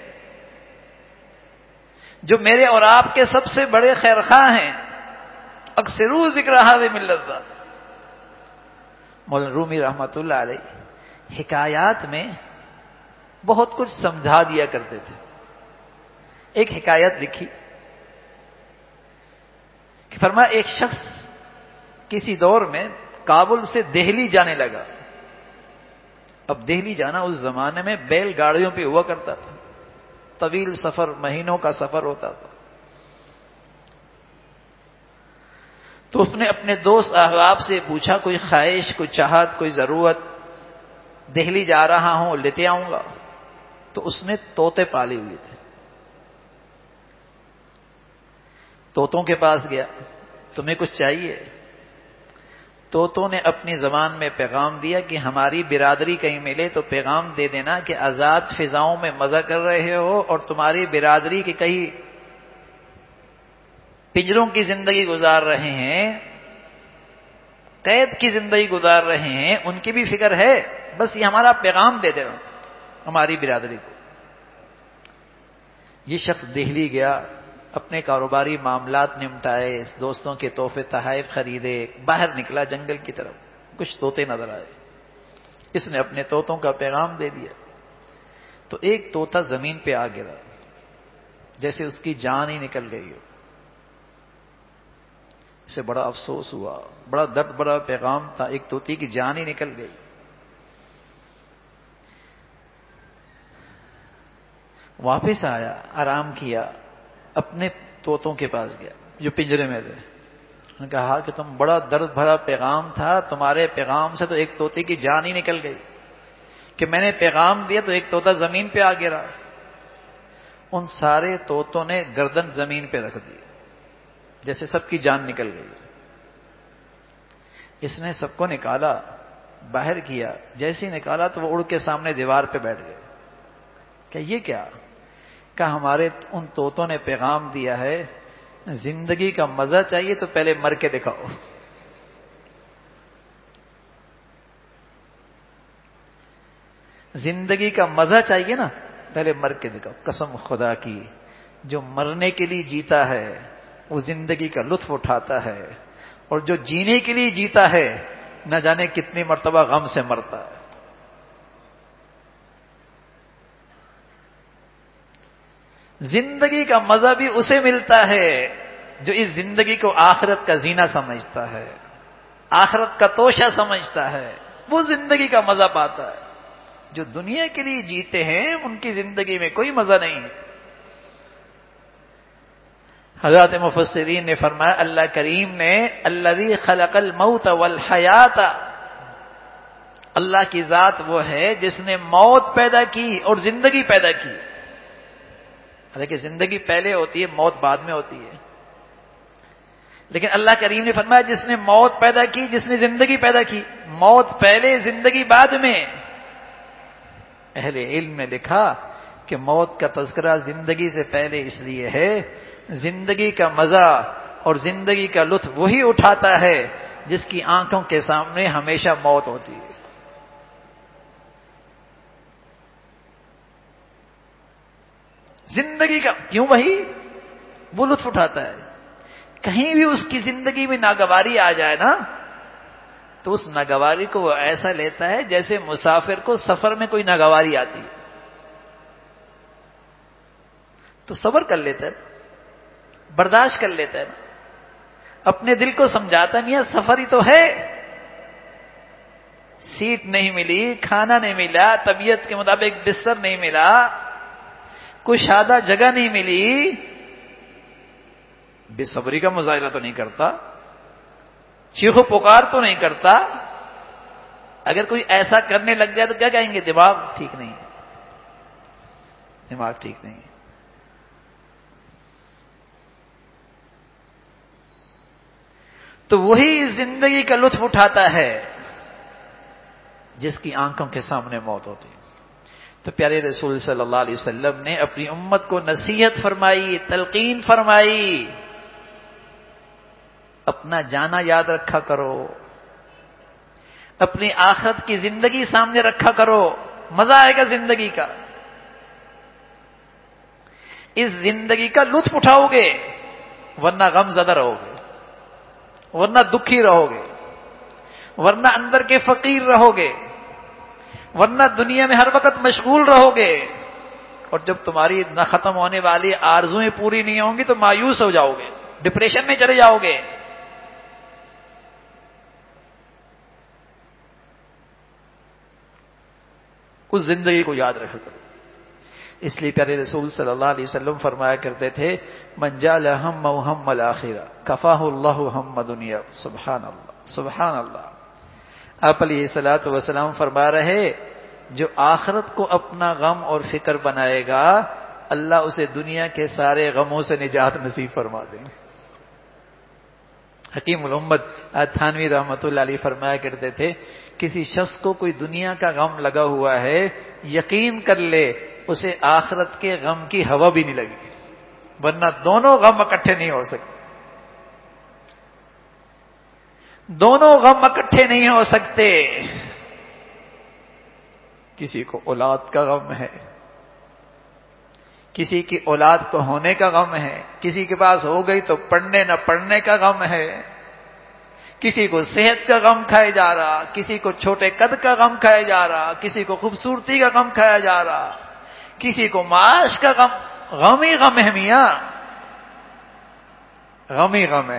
جو میرے اور آپ کے سب سے بڑے خیر خواہ ہیں۔ اکثروا ذکر ہادم اللذات۔ مولانا رومی رحمۃ اللہ علیہ حکایات میں بہت کچھ سمجھا دیا کرتے تھے۔ ایک حکایت لکھی کہ فرمایا ایک شخص کسی دور میں کابل سے دہلی جانے لگا۔ اب دہلی جانا اس زمانے میں بیل گاڑیوں پہ ہوا کرتا تھا، طویل سفر، مہینوں کا سفر ہوتا تھا۔ تو اس نے اپنے دوست احباب سے پوچھا کوئی خواہش، کوئی چاہت، کوئی ضرورت، دہلی جا رہا ہوں لیتے آؤں گا؟ تو اس نے طوطے پالے ہوئے تھے، طوطوں کے پاس گیا، تمہیں کچھ چاہیے؟ طوطوں نے اپنی زبان میں پیغام دیا کہ ہماری برادری کہیں ملے تو پیغام دے دینا کہ آزاد فضاؤں میں مزہ کر رہے ہو اور تمہاری برادری کے کئی پنجروں کی زندگی گزار رہے ہیں، قید کی زندگی گزار رہے ہیں، ان کی بھی فکر ہے، بس یہ ہمارا پیغام دے دینا ہماری برادری کو۔ یہ شخص دہلی گیا، اپنے کاروباری معاملات نمٹائے، دوستوں کے تحفے تحائف خریدے، باہر نکلا جنگل کی طرف، کچھ طوطے نظر آئے، اس نے اپنے طوطوں کا پیغام دے دیا تو ایک طوطا زمین پہ آ گرا، جیسے اس کی جان ہی نکل گئی ہو۔ اسے بڑا افسوس ہوا، بڑا درد بڑا پیغام تھا، ایک طوطی کی جان ہی نکل گئی۔ واپس آیا، آرام کیا، اپنے طوطوں کے پاس گیا جو پنجرے میں تھے، انہوں نے کہا کہ تم بڑا درد بھرا پیغام تھا، تمہارے پیغام سے تو ایک طوطے کی جان ہی نکل گئی، کہ میں نے پیغام دیا تو ایک طوطا زمین پہ آ گرا۔ ان سارے طوطوں نے گردن زمین پہ رکھ دی، جیسے سب کی جان نکل گئی۔ اس نے سب کو نکالا، باہر کیا، جیسے ہی نکالا تو وہ اڑ کے سامنے دیوار پہ بیٹھ گئے۔ کہ یہ کیا؟ کہ ہمارے ان طوطوں نے پیغام دیا ہے زندگی کا مزہ چاہیے تو پہلے مر کے دکھاؤ۔ زندگی کا مزہ چاہیے نا، پہلے مر کے دکھاؤ۔ قسم خدا کی، جو مرنے کے لیے جیتا ہے وہ زندگی کا لطف اٹھاتا ہے، اور جو جینے کے لیے جیتا ہے نہ جانے کتنی مرتبہ غم سے مرتا ہے۔ زندگی کا مزہ بھی اسے ملتا ہے جو اس زندگی کو آخرت کا زینہ سمجھتا ہے، آخرت کا توشہ سمجھتا ہے، وہ زندگی کا مزہ پاتا ہے۔ جو دنیا کے لیے جیتے ہیں ان کی زندگی میں کوئی مزہ نہیں ہے۔ حضرات مفسرین نے فرمایا اللہ کریم نے الذی خلق الموت والحیات، اللہ کی ذات وہ ہے جس نے موت پیدا کی اور زندگی پیدا کی۔ حالانکہ زندگی پہلے ہوتی ہے، موت بعد میں ہوتی ہے، لیکن اللہ کریم نے فرمایا جس نے موت پیدا کی، جس نے زندگی پیدا کی، موت پہلے زندگی بعد میں۔ اہل علم نے لکھا کہ موت کا تذکرہ زندگی سے پہلے اس لیے ہے، زندگی کا مزہ اور زندگی کا لطف وہی اٹھاتا ہے جس کی آنکھوں کے سامنے ہمیشہ موت ہوتی ہے۔ زندگی کا کیوں؟ وہی وہ لطف اٹھاتا ہے۔ کہیں بھی اس کی زندگی میں ناگواری آ جائے نا تو اس ناگواری کو وہ ایسا لیتا ہے جیسے مسافر کو سفر میں کوئی ناگواری آتی ہے، تو صبر کر لیتا ہے، برداشت کر لیتا ہے، اپنے دل کو سمجھاتا نہیں ہے سفر ہی تو ہے، سیٹ نہیں ملی، کھانا نہیں ملا، طبیعت کے مطابق بستر نہیں ملا، کشادہ جگہ نہیں ملی، بے صبری کا مظاہرہ تو نہیں کرتا، چیخو پکار تو نہیں کرتا۔ اگر کوئی ایسا کرنے لگ جائے تو کیا کہیں گے؟ دماغ ٹھیک نہیں ہے، دماغ ٹھیک نہیں ہے۔ تو وہی زندگی کا لطف اٹھاتا ہے جس کی آنکھوں کے سامنے موت ہوتی ہے۔ تو پیارے رسول صلی اللہ علیہ وسلم نے اپنی امت کو نصیحت فرمائی، تلقین فرمائی، اپنا جانا یاد رکھا کرو، اپنی آخرت کی زندگی سامنے رکھا کرو، مزہ آئے گا زندگی کا۔ اس زندگی کا لطف اٹھاؤ گے ورنہ غم زدہ رہو گے، ورنہ دکھی رہو گے، ورنہ اندر کے فقیر رہو گے، ورنہ دنیا میں ہر وقت مشغول رہو گے، اور جب تمہاری نہ ختم ہونے والی آرزویں پوری نہیں ہوں گی تو مایوس ہو جاؤ گے، ڈپریشن میں چلے جاؤ گے۔ اس زندگی کو یاد رکھا کرو۔ اس لیے پیارے رسول صلی اللہ علیہ وسلم فرمایا کرتے تھے من جعل ہمہ ہم الآخرہ کفاہ اللہ ہم دنیا۔ سبحان اللہ، سبحان اللہ۔ آپ علیہ الصلوۃ والسلام فرما رہے جو آخرت کو اپنا غم اور فکر بنائے گا اللہ اسے دنیا کے سارے غموں سے نجات نصیب فرما دیں گے۔ حکیم الامت تھانوی رحمۃ اللہ علیہ فرمایا کرتے تھے کسی شخص کو کوئی دنیا کا غم لگا ہوا ہے یقین کر لے اسے آخرت کے غم کی ہوا بھی نہیں لگی، ورنہ دونوں غم اکٹھے نہیں ہو سکتے، دونوں غم اکٹھے نہیں ہو سکتے۔ کسی کو اولاد کا غم ہے، کسی کی اولاد کو ہونے کا غم ہے، کسی کے پاس ہو گئی تو پڑھنے نہ پڑھنے کا غم ہے، کسی کو صحت کا غم کھایا جا رہا، کسی کو چھوٹے قد کا غم کھایا جا رہا، کسی کو خوبصورتی کا غم کھایا جا رہا، کسی کو معاش کا غم، غم ہی غم ہے میاں، غم ہی غم ہے،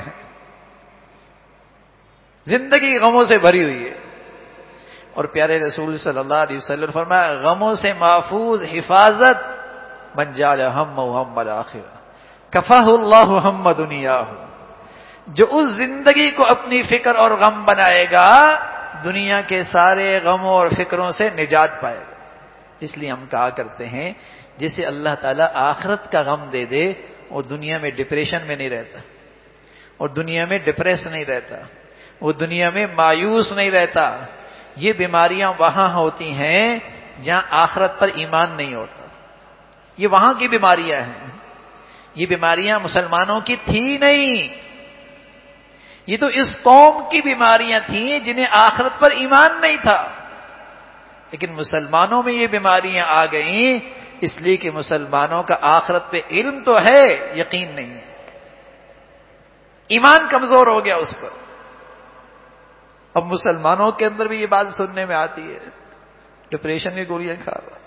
زندگی غموں سے بھری ہوئی ہے۔ اور پیارے رسول صلی اللہ علیہ وسلم فرمایا غموں سے محفوظ حفاظت من جعل ہمہ ہم الآخرہ کفاہ اللہ ہم دنیاہ، جو اس زندگی کو اپنی فکر اور غم بنائے گا دنیا کے سارے غموں اور فکروں سے نجات پائے گا۔ اس لیے ہم کہا کرتے ہیں جسے اللہ تعالیٰ آخرت کا غم دے دے وہ دنیا میں ڈپریشن میں نہیں رہتا، اور دنیا میں ڈپریس نہیں رہتا، وہ دنیا میں مایوس نہیں رہتا۔ یہ بیماریاں وہاں ہوتی ہیں جہاں آخرت پر ایمان نہیں ہوتا، یہ وہاں کی بیماریاں ہیں، یہ بیماریاں مسلمانوں کی تھی نہیں، یہ تو اس قوم کی بیماریاں تھیں جنہیں آخرت پر ایمان نہیں تھا، لیکن مسلمانوں میں یہ بیماریاں آ گئیں اس لیے کہ مسلمانوں کا آخرت پہ علم تو ہے یقین نہیں ہے، ایمان کمزور ہو گیا اس پر۔ اب مسلمانوں کے اندر بھی یہ بات سننے میں آتی ہے ڈپریشن کی گولیاں کھا رہا،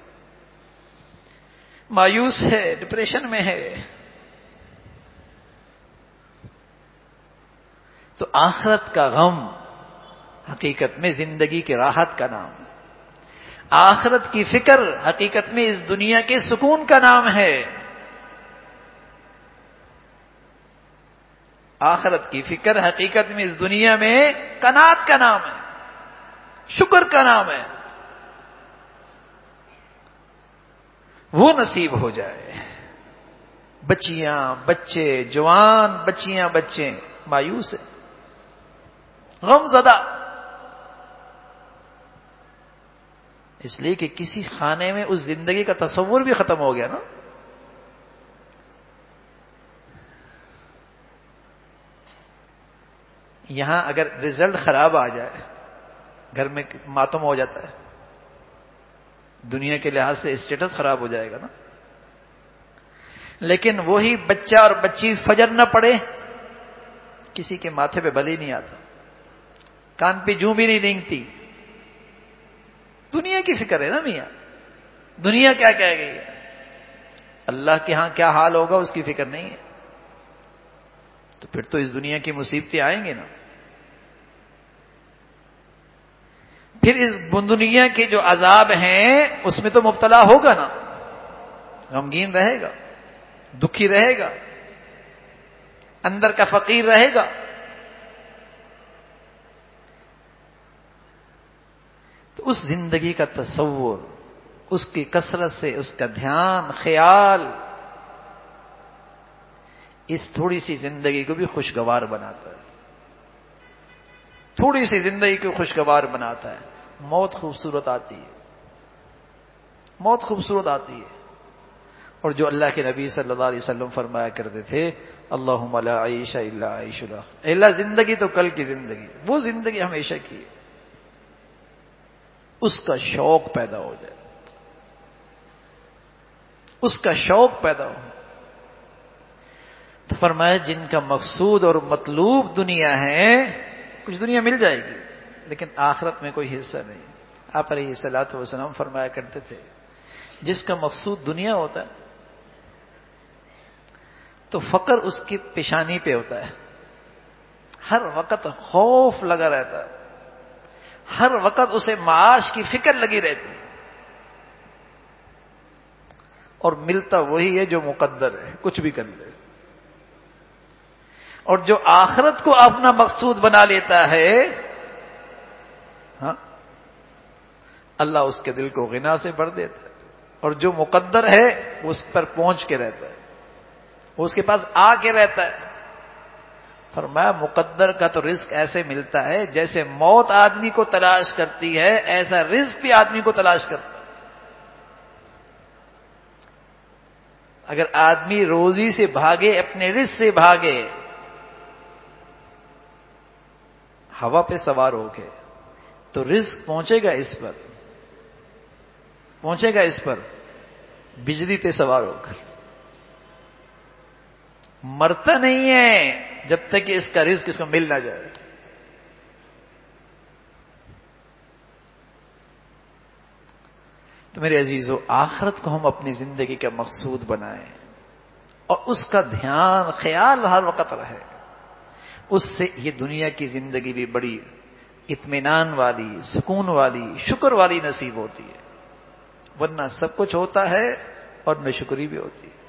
مایوس ہے، ڈپریشن میں ہے۔ تو آخرت کا غم حقیقت میں زندگی کی راحت کا نام ہے، آخرت کی فکر حقیقت میں اس دنیا کے سکون کا نام ہے، آخرت کی فکر حقیقت میں اس دنیا میں قناعت کا نام ہے، شکر کا نام ہے۔ وہ نصیب ہو جائے، بچیاں بچے جوان بچیاں بچے مایوس ہیں، غم زدہ، اس لیے کہ کسی خانے میں اس زندگی کا تصور بھی ختم ہو گیا نا۔ یہاں اگر رزلٹ خراب آ جائے گھر میں ماتم ہو جاتا ہے، دنیا کے لحاظ سے اسٹیٹس خراب ہو جائے گا نا، لیکن وہی بچہ اور بچی فجر نہ پڑے کسی کے ماتھے پہ بل ہی نہیں آتا، کان پہ جوں بھی نہیں رینگتی، دنیا کی فکر ہے نا میاں، دنیا کیا کہہ گئی ہے، اللہ کے ہاں کیا حال ہوگا اس کی فکر نہیں ہے، تو پھر تو اس دنیا کی مصیبتیں آئیں گے نا، پھر اس دنیا کے جو عذاب ہیں اس میں تو مبتلا ہوگا نا، غمگین رہے گا، دکھی رہے گا، اندر کا فقیر رہے گا۔ تو اس زندگی کا تصور، اس کی کثرت سے اس کا دھیان خیال اس تھوڑی سی زندگی کو بھی خوشگوار بناتا ہے، تھوڑی سی زندگی کو خوشگوار بناتا ہے۔ موت خوبصورت آتی ہے، موت خوبصورت آتی ہے، اور جو اللہ کے نبی صلی اللہ علیہ وسلم فرمایا کرتے تھے اللہم لا عیش الا عیش الاخرہ، اے اللہ زندگی تو کل کی زندگی، وہ زندگی ہمیشہ کی ہے، اس کا شوق پیدا ہو جائے، اس کا شوق پیدا ہو۔ تو فرمایا جن کا مقصود اور مطلوب دنیا ہے، کچھ دنیا مل جائے گی لیکن آخرت میں کوئی حصہ نہیں۔ آپ علیہ الصلوۃ والسلام فرمایا کرتے تھے جس کا مقصود دنیا ہوتا ہے تو فقر اس کی پیشانی پہ ہوتا ہے، ہر وقت خوف لگا رہتا ہے، ہر وقت اسے معاش کی فکر لگی رہتی ہے، اور ملتا وہی ہے جو مقدر ہے، کچھ بھی کر لے۔ اور جو آخرت کو اپنا مقصود بنا لیتا ہے، ہاں اللہ اس کے دل کو غنا سے بھر دیتا ہے، اور جو مقدر ہے وہ اس پر پہنچ کے رہتا ہے، وہ اس کے پاس آ کے رہتا ہے، فرمایا مقدر کا تو رزق ایسے ملتا ہے جیسے موت آدمی کو تلاش کرتی ہے، ایسا رزق بھی آدمی کو تلاش کرتا ہے۔ اگر آدمی روزی سے بھاگے، اپنے رزق سے بھاگے، ہوا پہ سوار ہو کے، تو رزق پہنچے گا اس پر، پہنچے گا اس پر بجلی پہ سوار ہو کر، مرتا نہیں ہے جب تک کہ اس کا رزق اس کو مل نہ جائے۔ تو میرے عزیزو، آخرت کو ہم اپنی زندگی کا مقصود بنائیں اور اس کا دھیان خیال ہر وقت رہے، اس سے یہ دنیا کی زندگی بھی بڑی اطمینان والی، سکون والی، شکر والی نصیب ہوتی ہے، ورنہ سب کچھ ہوتا ہے اور ناشکری بھی ہوتی ہے،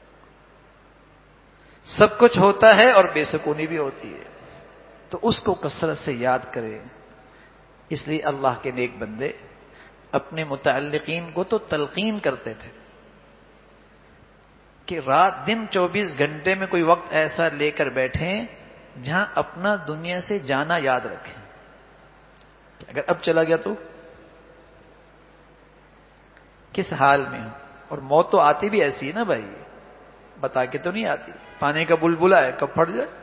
سب کچھ ہوتا ہے اور بے سکونی بھی ہوتی ہے۔ تو اس کو کثرت سے یاد کریں۔ اس لیے اللہ کے نیک بندے اپنے متعلقین کو تو تلقین کرتے تھے کہ رات دن چوبیس گھنٹے میں کوئی وقت ایسا لے کر بیٹھیں جہاں اپنا دنیا سے جانا یاد رکھیں، اگر اب چلا گیا تو کس حال میں ہوں۔ اور موت تو آتی بھی ایسی ہے نا بھائی، بتا کے تو نہیں آتی، پانی کا بلبلا ہے، کب پھٹ جائے۔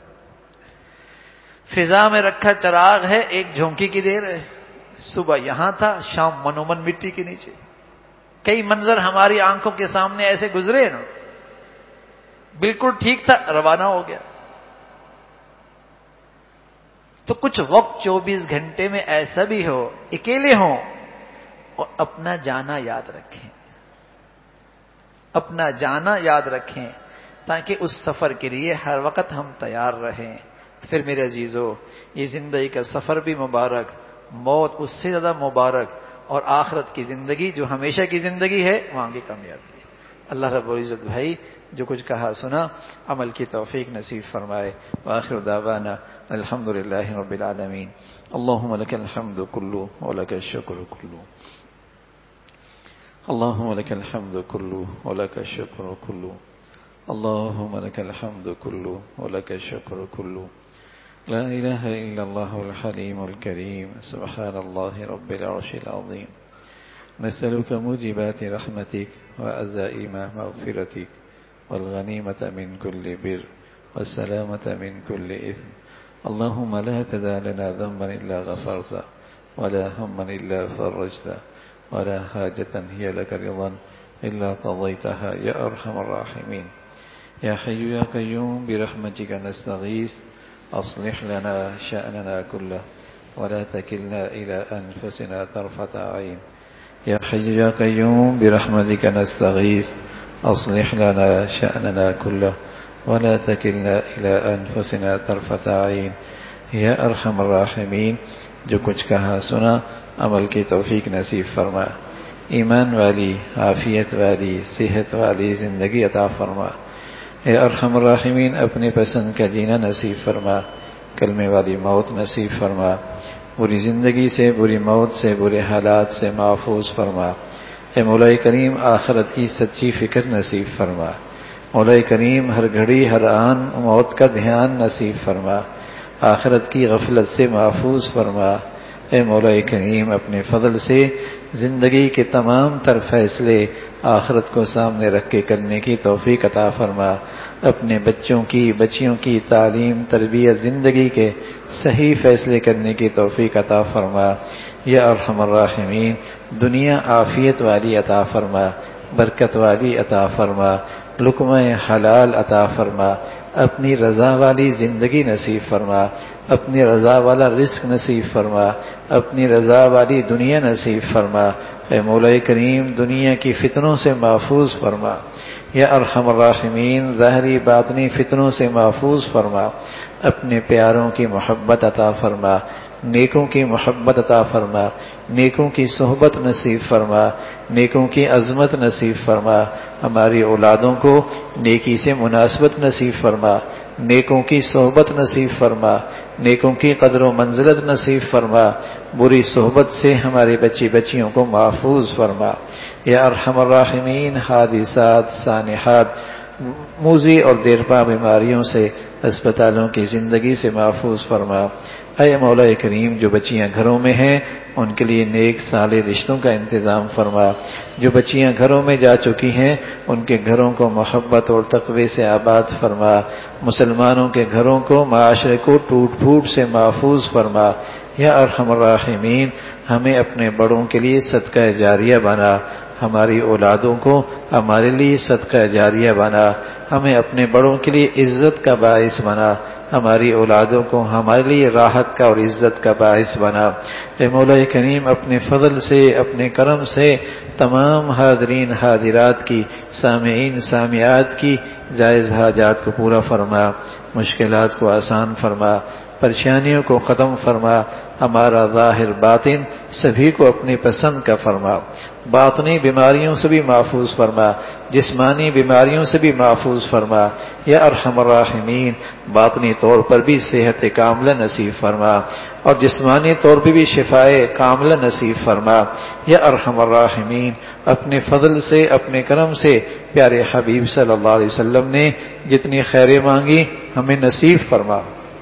فضا میں رکھا چراغ ہے، ایک جھونکی کی دیر ہے، صبح یہاں تھا، شام منومن مٹی کے نیچے۔ کئی منظر ہماری آنکھوں کے سامنے ایسے گزرے نا، بالکل ٹھیک تھا، روانہ ہو گیا۔ تو کچھ وقت چوبیس گھنٹے میں ایسا بھی ہو اکیلے ہوں اور اپنا جانا یاد رکھیں، اپنا جانا یاد رکھیں تاکہ اس سفر کے لیے ہر وقت ہم تیار رہیں۔ تو پھر میرے عزیزو، یہ زندگی کا سفر بھی مبارک، موت اس سے زیادہ مبارک، اور آخرت کی زندگی جو ہمیشہ کی زندگی ہے وہاں کی کامیابی ہے۔ اللہ رب العزت بھائی جو کچھ کہا سنا عمل کی توفیق نصیب فرمائے۔ وآخر دعوانا الحمد للہ رب العالمین۔ اللہم لک الحمد کلو ولک الشکر کلو، اللہم لک الحمد کلو ولک الشکر کلو، اللہم لک الحمد کلو ولک الشکر کلو، لا الہ الا اللہ الحلیم الکریم، سبحان اللہ رب العرش العظیم، نسألك موجبات رحمتك وعزائم مغفرتك والغنيمة من كل بر والسلامة من كل إثم، اللهم لا تدع لنا ذنبا إلا غفرته ولا هما إلا فرجته ولا حاجة هي لك رضا إلا قضيتها يا أرحم الراحمين، يا حي يا قيوم برحمتك نستغيث، أصلح لنا شأننا كله ولا تكلنا إلى أنفسنا طرفة عين، يا حي يا قيوم برحمتك نستغيث، أصلح لنا شأننا كله ولا تكلنا إلى أنفسنا طرفة عين، يا أرحم الراحمين۔ جو کچھ کہا سنا عمل کی توفیق نصیب فرما، ایمان والی، عافیت والی، صحت والی زندگی عطا فرما، اے ارحم الراحمین اپنی پسند کا جینا نصیب فرما، کلمے والی موت نصیب فرما، بری زندگی سے، بری موت سے، برے حالات سے محفوظ فرما، اے مولا کریم آخرت کی سچی فکر نصیب فرما، مولا کریم ہر گھڑی ہر آن موت کا دھیان نصیب فرما، آخرت کی غفلت سے محفوظ فرما، اے مولا کریم اپنے فضل سے زندگی کے تمام تر فیصلے آخرت کو سامنے رکھ کے کرنے کی توفیق عطا فرما، اپنے بچوں کی، بچیوں کی تعلیم، تربیت، زندگی کے صحیح فیصلے کرنے کی توفیق عطا فرما، یا ارحم الراحمین دنیا عافیت والی عطا فرما، برکت والی عطا فرما، لقمہ حلال عطا فرما، اپنی رضا والی زندگی نصیب فرما، اپنی رضا والا رزق نصیب فرما، اپنی رضا والی دنیا نصیب فرما، اے مولا کریم دنیا کی فتنوں سے محفوظ فرما، یا ارحم الراحمین ظاہری باطنی فتنوں سے محفوظ فرما، اپنے پیاروں کی محبت عطا فرما، نیکوں کی محبت عطا فرما، نیکوں کی صحبت نصیب فرما، نیکوں کی عظمت نصیب فرما، ہماری اولادوں کو نیکی سے مناسبت نصیب فرما، نیکوں کی صحبت نصیب فرما، نیکوں کی قدر و منزلت نصیب فرما، بری صحبت سے ہماری بچی بچیوں کو محفوظ فرما، یا ارحم الراحمین حادثات، سانحات، موذی اور دیرپا بیماریوں سے اسپتالوں کی زندگی سے محفوظ فرما۔ اے مولا کریم، جو بچیاں گھروں میں ہیں ان کے لیے نیک صالح رشتوں کا انتظام فرما۔ جو بچیاں گھروں میں جا چکی ہیں ان کے گھروں کو محبت اور تقوی سے آباد فرما۔ مسلمانوں کے گھروں کو، معاشرے کو ٹوٹ پھوٹ سے محفوظ فرما۔ یا ارحم الراحمین، ہمیں اپنے بڑوں کے لیے صدقہ جاریہ بنا، ہماری اولادوں کو ہمارے لیے صدقہ جاریہ بنا، ہمیں اپنے بڑوں کے لیے عزت کا باعث بنا، ہماری اولادوں کو ہمارے لیے راحت کا اور عزت کا باعث بنا۔ اے مولا کریم، اپنے فضل سے، اپنے کرم سے تمام حاضرین حاضرات کی، سامعین سامعات کی جائز حاجات کو پورا فرما، مشکلات کو آسان فرما، پریشانیوں کو ختم فرما، ہمارا ظاہر باطن سبھی کو اپنی پسند کا فرما، باطنی بیماریوں سے بھی محفوظ فرما، جسمانی بیماریوں سے بھی محفوظ فرما۔ یا ارحم الراحمین، باطنی طور پر بھی صحت کاملہ نصیب فرما اور جسمانی طور پر بھی شفاء کاملہ نصیب فرما۔ یا ارحم الراحمین، اپنے فضل سے، اپنے کرم سے پیارے حبیب صلی اللہ علیہ وسلم نے جتنی خیریں مانگی ہمیں نصیب فرما،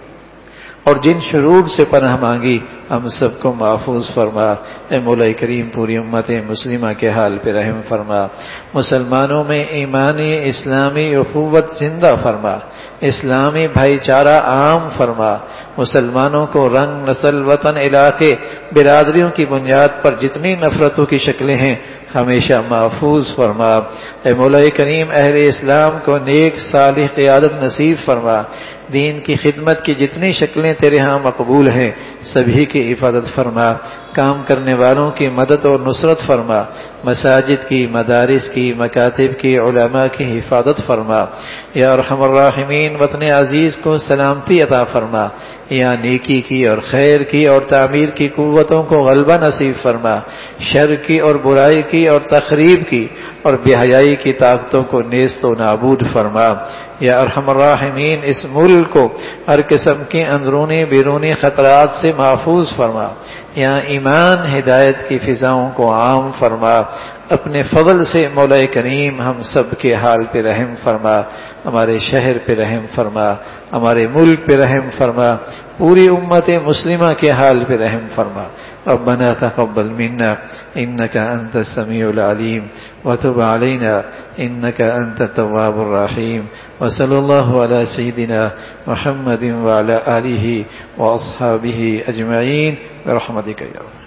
اور جن شرور سے پناہ مانگی ہم سب کو محفوظ فرما۔ اے مولا کریم، پوری امت مسلمہ کے حال پہ رحم فرما، مسلمانوں میں ایمانی اسلامی اخوت زندہ فرما، اسلامی بھائی چارہ عام فرما، مسلمانوں کو رنگ، نسل، وطن، علاقے، برادریوں کی بنیاد پر جتنی نفرتوں کی شکلیں ہیں ہمیشہ محفوظ فرما۔ اے مولا کریم، اہل اسلام کو نیک صالح قیادت نصیب فرما، دین کی خدمت کی جتنی شکلیں تیرے ہاں مقبول ہیں سبھی کی حفاظت فرما، کام کرنے والوں کی مدد اور نصرت فرما، مساجد کی، مدارس کی، مکاتب کی، علماء کی حفاظت فرما۔ یا ارحم الراحمین، وطن عزیز کو سلامتی عطا فرما، یا نیکی کی اور خیر کی اور تعمیر کی قوتوں کو غلبہ نصیب فرما، شر کی اور برائی کی اور تخریب کی اور بے حیائی کی طاقتوں کو نیست و نابود فرما۔ یا ارحم الراحمین، اس ملک کو ہر قسم کے اندرونی بیرونی خطرات سے محفوظ فرما، یا ایمان ہدایت کی فضاؤں کو عام فرما۔ اپنے فضل سے مولا کریم ہم سب کے حال پہ رحم فرما، ہمارے شہر پہ رحم فرما، ہمارے ملک پہ رحم فرما، پوری امت مسلمہ کے حال پہ رحم فرما۔ ربنا تقبل منا انك انت السميع العليم وتب علينا انك انت التواب الرحيم، وصلى الله على سيدنا محمد وعلى آله واصحابه اجمعين برحمتك يا رب۔